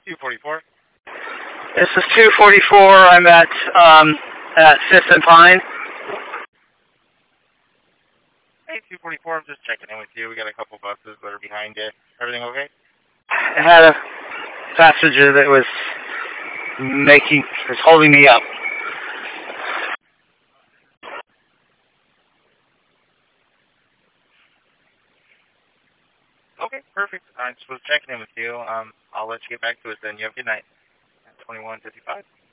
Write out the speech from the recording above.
244. This is 244. I'm at 5th and Pine. Hey, 244, I'm just checking in with you. We got a couple buses that are behind you. Everything okay? I had a passenger that was holding me up. Okay, perfect. I just was checking in with you. I'll let you get back to it then. You have a good night. 2155.